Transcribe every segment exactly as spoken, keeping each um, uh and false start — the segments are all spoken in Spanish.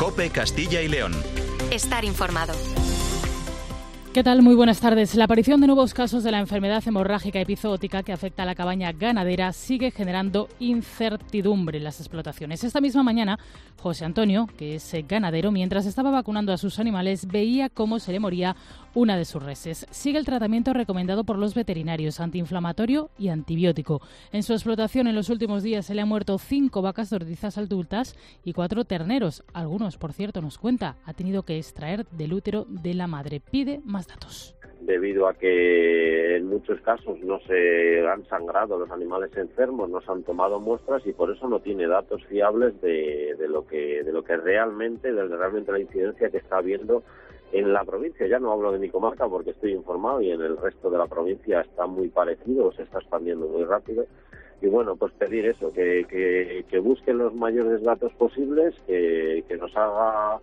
COPE Castilla y León. Estar informado. ¿Qué tal? Muy buenas tardes. La aparición de nuevos casos de la enfermedad hemorrágica epizootica que afecta a la cabaña ganadera sigue generando incertidumbre en las explotaciones. Esta misma mañana, José Antonio, que es ganadero, mientras estaba vacunando a sus animales, veía cómo se le moría una de sus reses. Sigue el tratamiento recomendado por los veterinarios, antiinflamatorio y antibiótico. En su explotación en los últimos días se le han muerto cinco vacas nordizas adultas y cuatro terneros. Algunos, por cierto, nos cuenta, ha tenido que extraer del útero de la madre. Pide más datos. Debido a que en muchos casos no se han sangrado los animales enfermos, no se han tomado muestras y por eso no tiene datos fiables de, de lo que de lo que realmente, de realmente la incidencia que está habiendo en la provincia. Ya no hablo de mi comarca porque estoy informado y en el resto de la provincia está muy parecido, se está expandiendo muy rápido. Y bueno, pues pedir eso, que, que, que busquen los mayores datos posibles, que, que nos haga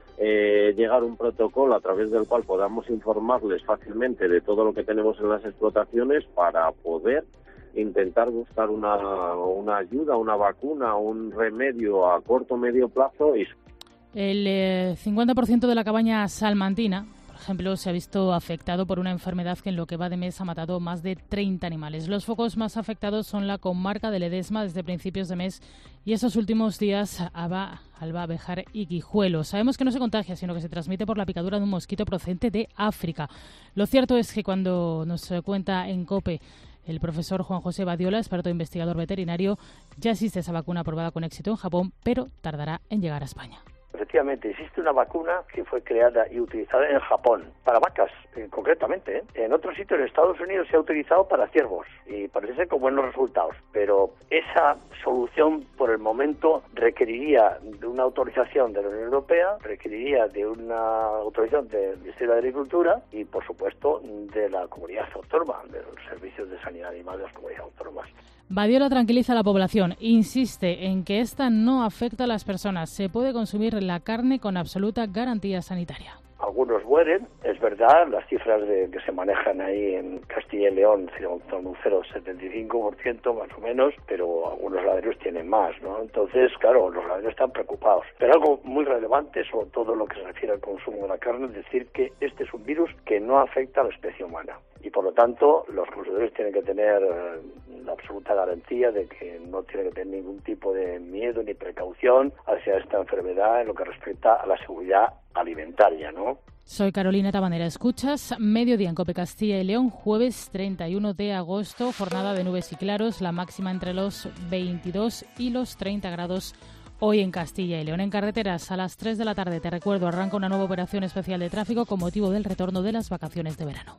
Eh, llegar un protocolo a través del cual podamos informarles fácilmente de todo lo que tenemos en las explotaciones para poder intentar buscar una, una ayuda, una vacuna, un remedio a corto o medio plazo. Y el eh, cincuenta por ciento de la cabaña salmantina, por ejemplo, se ha visto afectado por una enfermedad que en lo que va de mes ha matado más de treinta animales. Los focos más afectados son la comarca de Ledesma desde principios de mes y estos últimos días Aba, Alba, Béjar y Guijuelo. Sabemos que no se contagia, sino que se transmite por la picadura de un mosquito procedente de África. Lo cierto es que cuando nos cuenta en COPE el profesor Juan José Badiola, experto investigador veterinario, ya existe esa vacuna aprobada con éxito en Japón, pero tardará en llegar a España. Efectivamente, existe una vacuna que fue creada y utilizada en Japón, para vacas, eh, concretamente. ¿eh? En otros sitios, en Estados Unidos, se ha utilizado para ciervos y parece ser con buenos resultados. Pero esa solución, por el momento, requeriría de una autorización de la Unión Europea, requeriría de una autorización del Ministerio de Agricultura y, por supuesto, de la comunidad autónoma, de los servicios de sanidad animal de las comunidades autónomas. Badiola tranquiliza a la población, insiste en que esta no afecta a las personas. Se puede consumir la carne con absoluta garantía sanitaria. Algunos mueren, es verdad, las cifras de, que se manejan ahí en Castilla y León son un cero coma setenta y cinco por ciento más o menos, pero algunos ganaderos tienen más, ¿no? Entonces, claro, los ganaderos están preocupados. Pero algo muy relevante, sobre todo lo que se refiere al consumo de la carne, es decir que este es un virus que no afecta a la especie humana. Y por lo tanto, los consumidores tienen que tener la absoluta garantía de que no tienen que tener ningún tipo de miedo ni precaución hacia esta enfermedad en lo que respecta a la seguridad alimentaria, ¿no? Soy Carolina Tabanera. Escuchas Mediodía en COPE Castilla y León, jueves treinta y uno de agosto, jornada de nubes y claros, la máxima entre los veintidós y los treinta grados hoy en Castilla y León. En carreteras, a las tres de la tarde, te recuerdo, arranca una nueva operación especial de tráfico con motivo del retorno de las vacaciones de verano.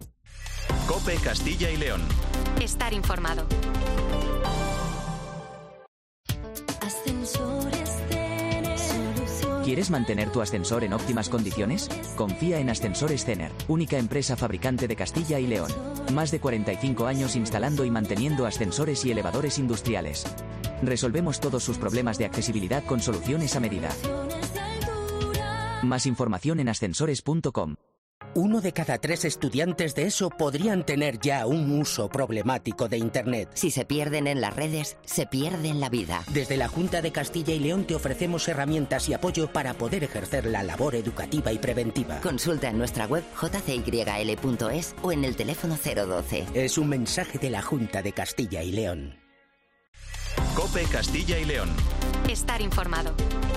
COPE Castilla y León. Estar informado. ¿Quieres mantener tu ascensor en óptimas condiciones? Confía en Ascensores Cener, única empresa fabricante de Castilla y León. Más de cuarenta y cinco años instalando y manteniendo ascensores y elevadores industriales. Resolvemos todos sus problemas de accesibilidad con soluciones a medida. Más información en ascensores punto com. Uno de cada tres estudiantes de ESO podrían tener ya un uso problemático de Internet. Si se pierden en las redes, se pierden la vida. Desde la Junta de Castilla y León te ofrecemos herramientas y apoyo para poder ejercer la labor educativa y preventiva. Consulta en nuestra web j c y l punto es o en el teléfono cero doce. Es un mensaje de la Junta de Castilla y León. COPE Castilla y León. Estar informado.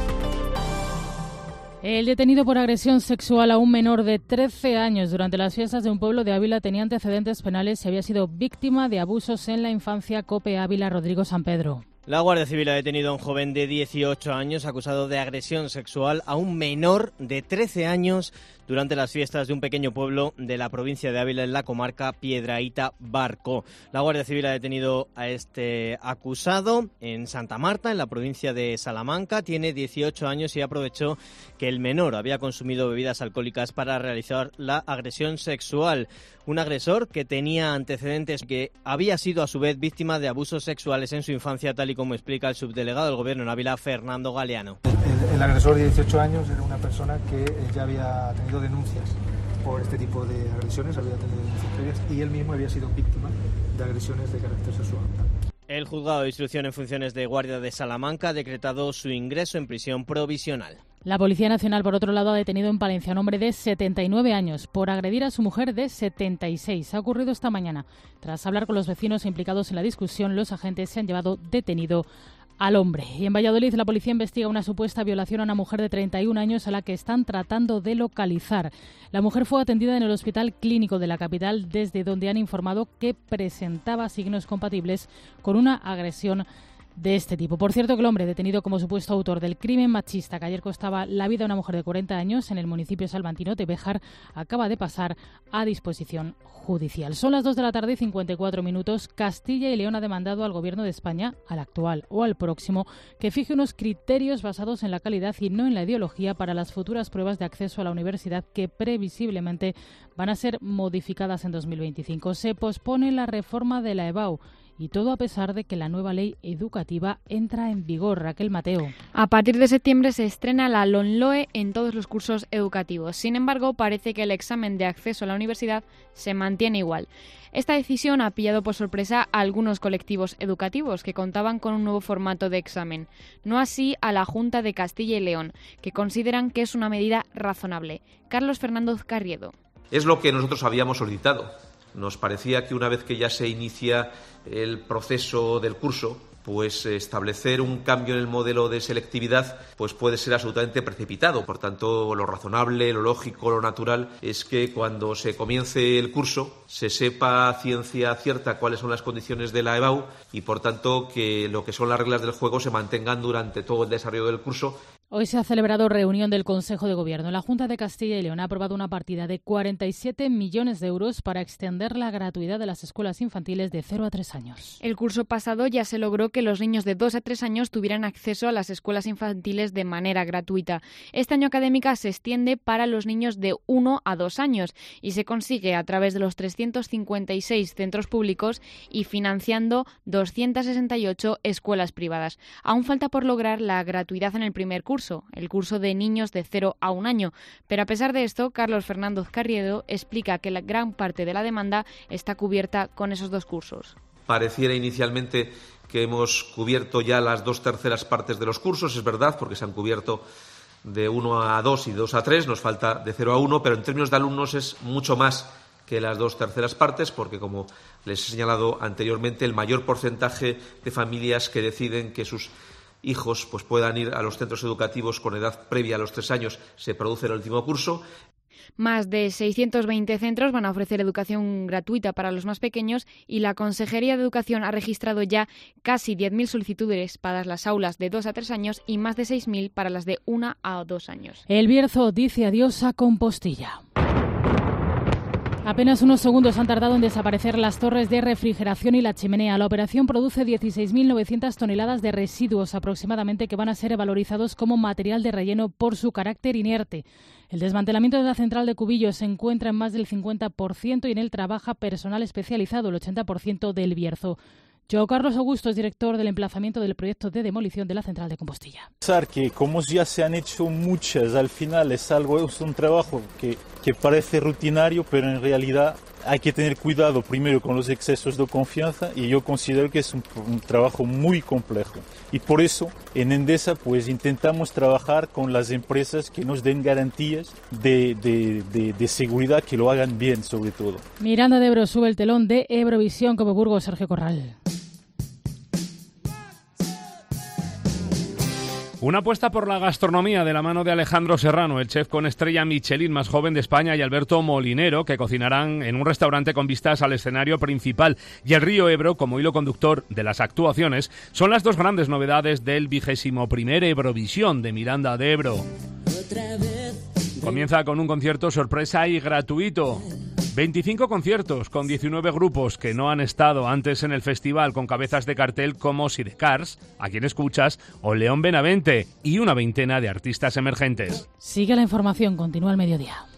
El detenido por agresión sexual a un menor de trece años durante las fiestas de un pueblo de Ávila tenía antecedentes penales y había sido víctima de abusos en la infancia. COPE Ávila, Rodrigo San Pedro. La Guardia Civil ha detenido a un joven de dieciocho años acusado de agresión sexual a un menor de trece años durante las fiestas de un pequeño pueblo de la provincia de Ávila en la comarca Piedrahíta Barco. La Guardia Civil ha detenido a este acusado en Santa Marta, en la provincia de Salamanca. Tiene dieciocho años y aprovechó que el menor había consumido bebidas alcohólicas para realizar la agresión sexual. Un agresor que tenía antecedentes, que había sido a su vez víctima de abusos sexuales en su infancia, tal y como explica el subdelegado del Gobierno en Ávila, Fernando Galeano. El, el agresor de dieciocho años era una persona que ya había tenido denuncias por este tipo de agresiones, había tenido denuncias previas y él mismo había sido víctima de agresiones de carácter sexual. El juzgado de instrucción en funciones de guardia de Salamanca ha decretado su ingreso en prisión provisional. La Policía Nacional, por otro lado, ha detenido en Palencia a un hombre de setenta y nueve años por agredir a su mujer de setenta y seis. Ha ocurrido esta mañana. Tras hablar con los vecinos implicados en la discusión, los agentes se han llevado detenido al hombre. Y en Valladolid, la policía investiga una supuesta violación a una mujer de treinta y un años a la que están tratando de localizar. La mujer fue atendida en el Hospital Clínico de la capital, desde donde han informado que presentaba signos compatibles con una agresión de este tipo. Por cierto, que el hombre detenido como supuesto autor del crimen machista que ayer costaba la vida a una mujer de cuarenta años en el municipio salmantino de Béjar acaba de pasar a disposición judicial. Son las dos de la tarde y cincuenta y cuatro minutos. Castilla y León ha demandado al Gobierno de España, al actual o al próximo, que fije unos criterios basados en la calidad y no en la ideología para las futuras pruebas de acceso a la universidad que previsiblemente van a ser modificadas en dos mil veinticinco. Se pospone la reforma de la EBAU. Y todo a pesar de que la nueva ley educativa entra en vigor. Raquel Mateo. A partir de septiembre se estrena la LOMLOE en todos los cursos educativos. Sin embargo, parece que el examen de acceso a la universidad se mantiene igual. Esta decisión ha pillado por sorpresa a algunos colectivos educativos que contaban con un nuevo formato de examen. No así a la Junta de Castilla y León, que consideran que es una medida razonable. Carlos Fernández Carriedo. Es lo que nosotros habíamos solicitado. Nos parecía que una vez que ya se inicia el proceso del curso, pues establecer un cambio en el modelo de selectividad pues puede ser absolutamente precipitado. Por tanto, lo razonable, lo lógico, lo natural es que cuando se comience el curso se sepa a ciencia cierta cuáles son las condiciones de la EBAU y, por tanto, que lo que son las reglas del juego se mantengan durante todo el desarrollo del curso. Hoy se ha celebrado reunión del Consejo de Gobierno. La Junta de Castilla y León ha aprobado una partida de cuarenta y siete millones de euros para extender la gratuidad de las escuelas infantiles de cero a tres años. El curso pasado ya se logró que los niños de dos a tres años tuvieran acceso a las escuelas infantiles de manera gratuita. Este año académico se extiende para los niños de uno a dos años y se consigue a través de los trescientos cincuenta y seis centros públicos y financiando doscientas sesenta y ocho escuelas privadas. Aún falta por lograr la gratuidad en el primer curso. el curso de niños de cero a un año. Pero a pesar de esto, Carlos Fernández Carriedo explica que la gran parte de la demanda está cubierta con esos dos cursos. Pareciera inicialmente que hemos cubierto ya las dos terceras partes de los cursos, es verdad, porque se han cubierto de uno a dos y de dos a tres, nos falta de cero a uno, pero en términos de alumnos es mucho más que las dos terceras partes, porque como les he señalado anteriormente, el mayor porcentaje de familias que deciden que sus hijos pues puedan ir a los centros educativos con edad previa a los tres años se produce en el último curso. Más de seiscientos veinte centros van a ofrecer educación gratuita para los más pequeños y la Consejería de Educación ha registrado ya casi diez mil solicitudes para las aulas de dos a tres años y más de seis mil para las de uno a dos años. El Bierzo dice adiós a Compostilla. Apenas unos segundos han tardado en desaparecer las torres de refrigeración y la chimenea. La operación produce dieciséis mil novecientas toneladas de residuos aproximadamente que van a ser valorizados como material de relleno por su carácter inerte. El desmantelamiento de la central de Cubillos se encuentra en más del cincuenta por ciento y en él trabaja personal especializado, el ochenta por ciento del Bierzo. João Carlos Augusto es director del emplazamiento del proyecto de demolición de la central de Compostilla. Pensar que como ya se han hecho muchas, al final es algo, es un trabajo que, que parece rutinario, pero en realidad hay que tener cuidado primero con los excesos de confianza y yo considero que es un, un trabajo muy complejo. Y por eso en Endesa pues intentamos trabajar con las empresas que nos den garantías de, de, de, de seguridad, que lo hagan bien sobre todo. Miranda de Ebro sube el telón de Eurovisión como Burgos, Sergio Corral. Una apuesta por la gastronomía de la mano de Alejandro Serrano, el chef con estrella Michelin más joven de España, y Alberto Molinero, que cocinarán en un restaurante con vistas al escenario principal y el río Ebro como hilo conductor de las actuaciones, son las dos grandes novedades del vigésimo primer Eurovisión de Miranda de Ebro. Comienza con un concierto sorpresa y gratuito. veinticinco conciertos con diecinueve grupos que no han estado antes en el festival, con cabezas de cartel como Sidecars, A Quien Escuchas o León Benavente, y una veintena de artistas emergentes. Sigue la información, continúa al mediodía.